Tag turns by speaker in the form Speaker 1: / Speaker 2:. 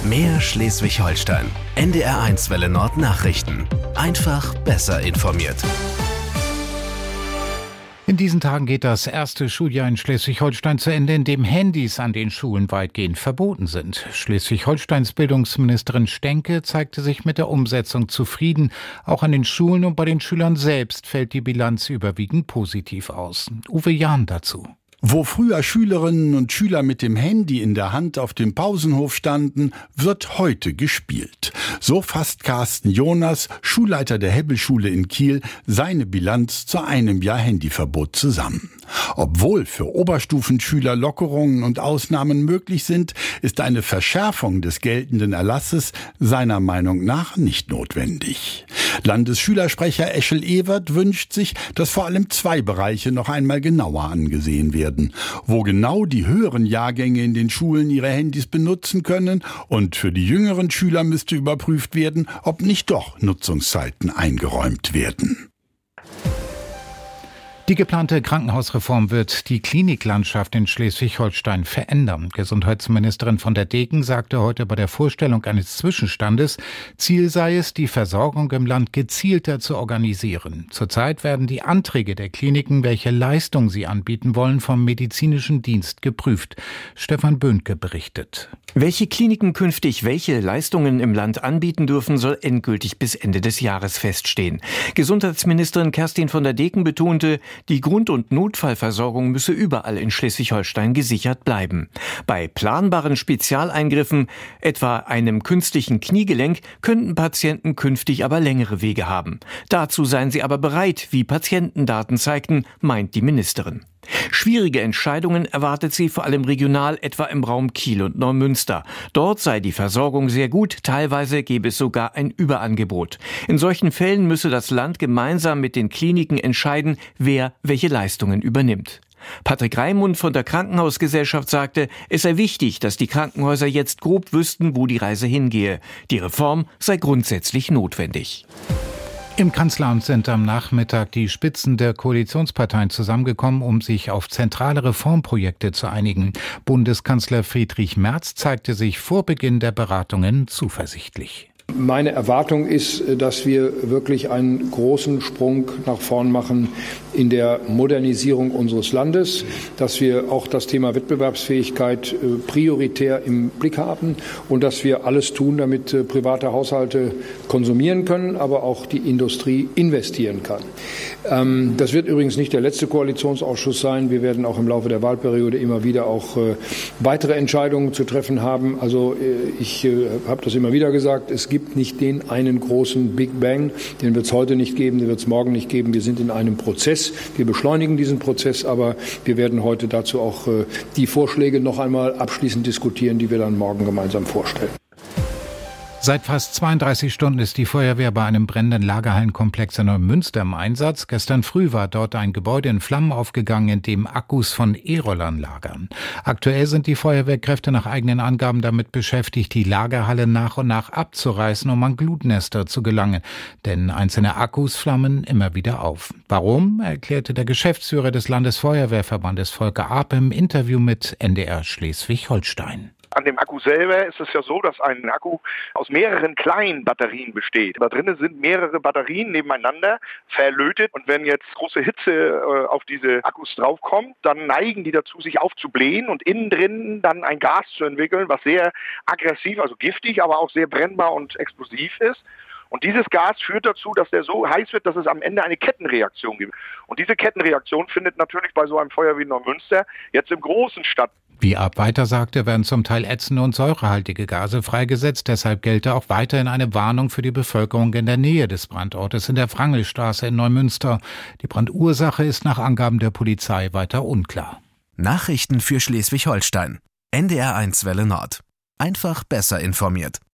Speaker 1: Mehr Schleswig-Holstein. NDR1 Welle Nord Nachrichten. Einfach besser informiert.
Speaker 2: In diesen Tagen geht das erste Schuljahr in Schleswig-Holstein zu Ende, in dem Handys an den Schulen weitgehend verboten sind. Schleswig-Holsteins Bildungsministerin Stenke zeigte sich mit der Umsetzung zufrieden. Auch an den Schulen und bei den Schülern selbst fällt die Bilanz überwiegend positiv aus. Uwe Jahn dazu.
Speaker 3: Wo früher Schülerinnen und Schüler mit dem Handy in der Hand auf dem Pausenhof standen, wird heute gespielt. So fasst Carsten Jonas, Schulleiter der Hebbelschule in Kiel, seine Bilanz zu einem Jahr Handyverbot zusammen. Obwohl für Oberstufenschüler Lockerungen und Ausnahmen möglich sind, ist eine Verschärfung des geltenden Erlasses seiner Meinung nach nicht notwendig. Landesschülersprecher Eschel Ewert wünscht sich, dass vor allem zwei Bereiche noch einmal genauer angesehen werden. Wo genau die höheren Jahrgänge in den Schulen ihre Handys benutzen können und für die jüngeren Schüler müsste überprüft werden, ob nicht doch Nutzungszeiten eingeräumt werden.
Speaker 2: Die geplante Krankenhausreform wird die Kliniklandschaft in Schleswig-Holstein verändern. Gesundheitsministerin von der Degen sagte heute bei der Vorstellung eines Zwischenstandes, Ziel sei es, die Versorgung im Land gezielter zu organisieren. Zurzeit werden die Anträge der Kliniken, welche Leistung sie anbieten wollen, vom medizinischen Dienst geprüft. Stefan Böhnke berichtet.
Speaker 4: Welche Kliniken künftig welche Leistungen im Land anbieten dürfen, soll endgültig bis Ende des Jahres feststehen. Gesundheitsministerin Kerstin von der Degen betonte, die Grund- und Notfallversorgung müsse überall in Schleswig-Holstein gesichert bleiben. Bei planbaren Spezialeingriffen, etwa einem künstlichen Kniegelenk, könnten Patienten künftig aber längere Wege haben. Dazu seien sie aber bereit, wie Patientendaten zeigten, meint die Ministerin. Schwierige Entscheidungen erwartet sie vor allem regional, etwa im Raum Kiel und Neumünster. Dort sei die Versorgung sehr gut, teilweise gäbe es sogar ein Überangebot. In solchen Fällen müsse das Land gemeinsam mit den Kliniken entscheiden, wer welche Leistungen übernimmt. Patrick Raimund von der Krankenhausgesellschaft sagte, es sei wichtig, dass die Krankenhäuser jetzt grob wüssten, wo die Reise hingehe. Die Reform sei grundsätzlich notwendig.
Speaker 2: Im Kanzleramt sind am Nachmittag die Spitzen der Koalitionsparteien zusammengekommen, um sich auf zentrale Reformprojekte zu einigen. Bundeskanzler Friedrich Merz zeigte sich vor Beginn der Beratungen zuversichtlich.
Speaker 5: Meine Erwartung ist, dass wir wirklich einen großen Sprung nach vorn machen in der Modernisierung unseres Landes, dass wir auch das Thema Wettbewerbsfähigkeit prioritär im Blick haben und dass wir alles tun, damit private Haushalte konsumieren können, aber auch die Industrie investieren kann. Das wird übrigens nicht der letzte Koalitionsausschuss sein. Wir werden auch im Laufe der Wahlperiode immer wieder auch weitere Entscheidungen zu treffen haben. Also ich habe das immer wieder gesagt, es gibt nicht den einen großen Big Bang, den wird es heute nicht geben, den wird es morgen nicht geben. Wir sind in einem Prozess, wir beschleunigen diesen Prozess, aber wir werden heute dazu auch die Vorschläge noch einmal abschließend diskutieren, die wir dann morgen gemeinsam vorstellen.
Speaker 2: Seit fast 32 Stunden ist die Feuerwehr bei einem brennenden Lagerhallenkomplex in Neumünster im Einsatz. Gestern früh war dort ein Gebäude in Flammen aufgegangen, in dem Akkus von E-Rollern lagern. Aktuell sind die Feuerwehrkräfte nach eigenen Angaben damit beschäftigt, die Lagerhalle nach und nach abzureißen, um an Glutnester zu gelangen. Denn einzelne Akkus flammen immer wieder auf. Warum, erklärte der Geschäftsführer des Landesfeuerwehrverbandes Volker Arp im Interview mit NDR Schleswig-Holstein.
Speaker 6: An dem Akku selber ist es ja so, dass ein Akku aus mehreren kleinen Batterien besteht. Da drinnen sind mehrere Batterien nebeneinander verlötet und wenn jetzt große Hitze auf diese Akkus draufkommt, dann neigen die dazu, sich aufzublähen und innen drin dann ein Gas zu entwickeln, was sehr aggressiv, also giftig, aber auch sehr brennbar und explosiv ist. Und dieses Gas führt dazu, dass der so heiß wird, dass es am Ende eine Kettenreaktion gibt. Und diese Kettenreaktion findet natürlich bei so einem Feuer wie Neumünster jetzt im Großen statt.
Speaker 2: Wie Arp weiter sagte, werden zum Teil ätzende und säurehaltige Gase freigesetzt. Deshalb gelte auch weiterhin eine Warnung für die Bevölkerung in der Nähe des Brandortes in der Wrangelstraße in Neumünster. Die Brandursache ist nach Angaben der Polizei weiter unklar.
Speaker 1: Nachrichten für Schleswig-Holstein. NDR1 Welle Nord. Einfach besser informiert.